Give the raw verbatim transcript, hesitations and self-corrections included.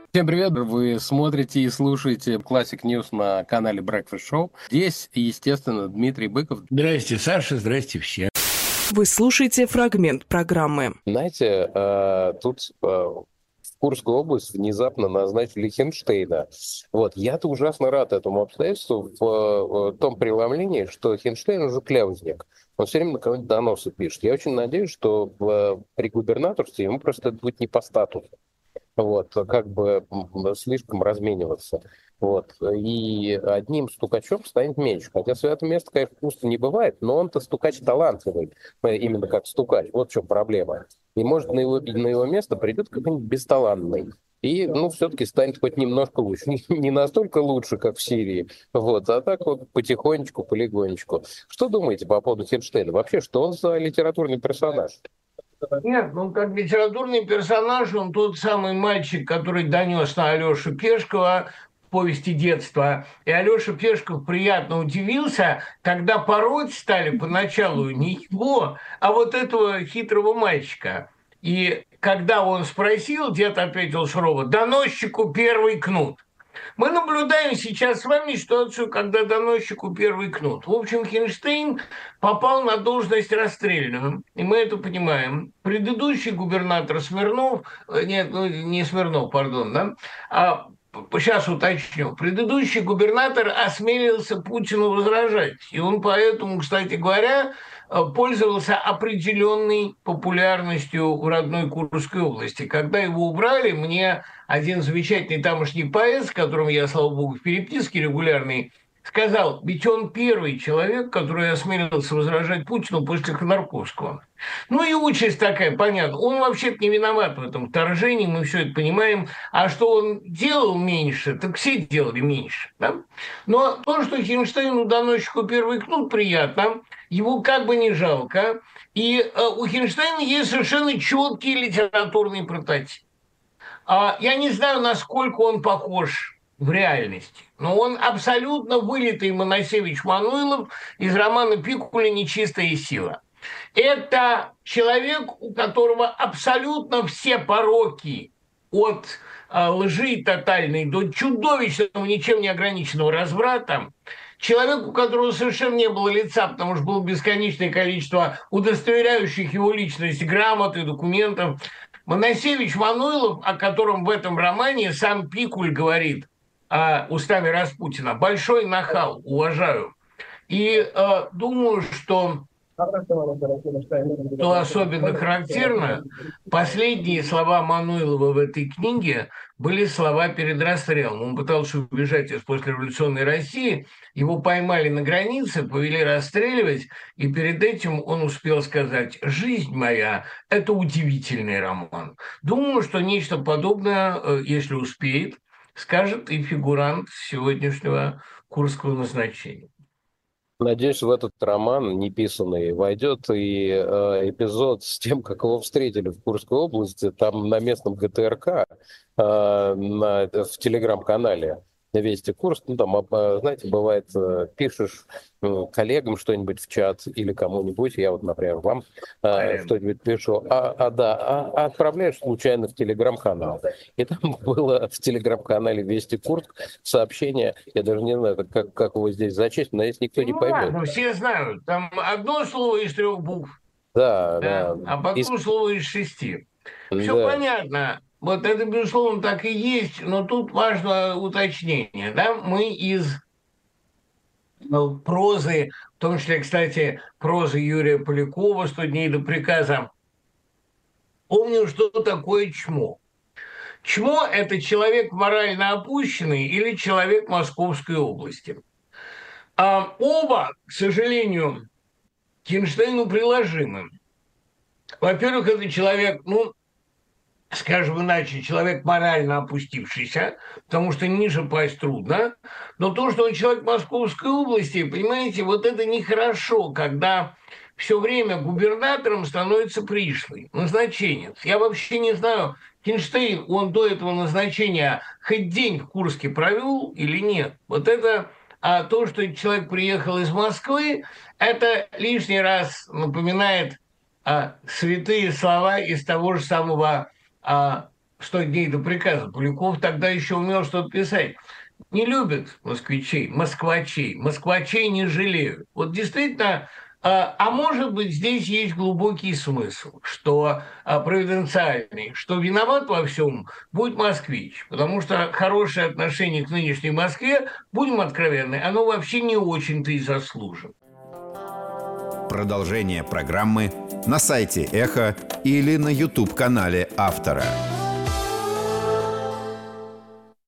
Всем привет! Вы смотрите и слушаете Classic News на канале Breakfast Show. Здесь, естественно, Дмитрий Быков. Здрасте, Саша, здрасте все. Вы слушаете фрагмент программы. Знаете, э, тут э, в Курскую область внезапно назначили Хинштейна. Вот. Я-то ужасно рад этому обстоятельству в, в том преломлении, что Хинштейн уже кляузник. Он все время на кого-нибудь доносы пишет. Я очень надеюсь, что в, при губернаторстве ему просто это будет не по статусу. Вот, как бы слишком размениваться. Вот. И одним стукачом станет меньше. Хотя святое место, конечно, пусто не бывает, но он-то стукач талантливый, именно как стукач. Вот в чем проблема. И, может, на его, на его место придет какой-нибудь бесталантный. И, ну, все-таки станет хоть немножко лучше. Не настолько лучше, как в Сирии, вот, а так вот потихонечку, полигонечку. Что думаете по поводу Хинштейна? Вообще, что он за литературный персонаж? Нет, ну как литературный персонаж, он тот самый мальчик, который донес на Алешу Пешкова в повести детства. И Алеша Пешков приятно удивился, когда пороть стали поначалу не его, а вот этого хитрого мальчика. И когда он спросил, дед ответил сурово: «Доносчику первый кнут». Мы наблюдаем сейчас с вами ситуацию, когда доносчику первый кнут. В общем, Хинштейн попал на должность расстрельную, и мы это понимаем. Предыдущий губернатор Смирнов, э, нет, ну, не Смирнов, пардон, да, а сейчас уточню. Предыдущий губернатор осмелился Путину возражать, и он поэтому, кстати говоря, э, пользовался определенной популярностью в родной Курской области. Когда его убрали, мне один замечательный тамошний поэт, с которым я, слава богу, в переписке регулярной, сказал: ведь он первый человек, который осмелился возражать Путину после Ходорковского. Ну и участь такая, понятно. Он вообще-то не виноват в этом вторжении, мы все это понимаем. А что он делал меньше, так все делали меньше. Да? Но то, что Хинштейну доносчику первый кнут, приятно, его как бы не жалко. И э, у Хинштейна есть совершенно четкий литературный прототип. А, Я не знаю, насколько он похож в реальности, но он абсолютно вылитый Моносевич Мануилов из романа Пикуля «Нечистая сила». Это человек, у которого абсолютно все пороки, от а, лжи тотальной до чудовищного, ничем не ограниченного разврата. Человек, у которого совершенно не было лица, потому что было бесконечное количество удостоверяющих его личность грамот и документов. Моносевич Мануилов, о котором в этом романе сам Пикуль говорит а, устами Распутина: большой нахал, уважаю. И э, думаю, что что особенно характерно, последние слова Мануилова в этой книге были слова перед расстрелом. Он пытался убежать из послереволюционной России, его поймали на границе, повели расстреливать, и перед этим он успел сказать: «Жизнь моя – это удивительный роман». Думаю, что нечто подобное, если успеет, скажет и фигурант сегодняшнего Курского назначения. Надеюсь, в этот роман неписанный войдет и э, эпизод с тем, как его встретили в Курской области, там на местном гэ тэ эр ка, э, на, в телеграм-канале «Вести Курск». Ну, там, э, знаете, бывает, э, пишешь э, коллегам что-нибудь в чат или кому-нибудь, я вот, например, вам э, что-нибудь пишу, а, а да, а, а отправляешь случайно в телеграм-канал. И там было в телеграм-канале «Вести Курск» сообщение, я даже не знаю, как, как его здесь зачесть, но если никто не Ну поймет. ладно, все знают. Там одно слово из трех букв, Да, да, да. а И- потом слово из шести. Все да. понятно. Вот это, безусловно, так и есть, но тут важно уточнение. Да? Мы из ну, прозы, в том числе, кстати, прозы Юрия Полякова «Сто дней до приказа», помним, что такое чмо. Чмо – это человек морально опущенный или человек Московской области. А оба, к сожалению, Хинштейну приложимы. Во-первых, это человек, ну, скажем иначе, человек морально опустившийся, потому что ниже пасть трудно. Но то, что он человек Московской области, понимаете, вот это нехорошо, когда все время губернатором становится пришлый, назначенец. Я вообще не знаю, Хинштейн, он до этого назначения хоть день в Курске провел или нет. Вот это, а то, что человек приехал из Москвы, это лишний раз напоминает а, святые слова из того же самого а, сто дней до приказа. Поляков тогда еще умел что-то писать. Не любят москвичей, москвачей. Москвачей не жалеют. Вот действительно, а, а может быть, здесь есть глубокий смысл, что а, провиденциальный, что виноват во всем будет москвич. Потому что хорошее отношение к нынешней Москве, будем откровенны, оно вообще не очень-то и заслужено. Продолжение программы на сайте Эхо или на YouTube-канале автора.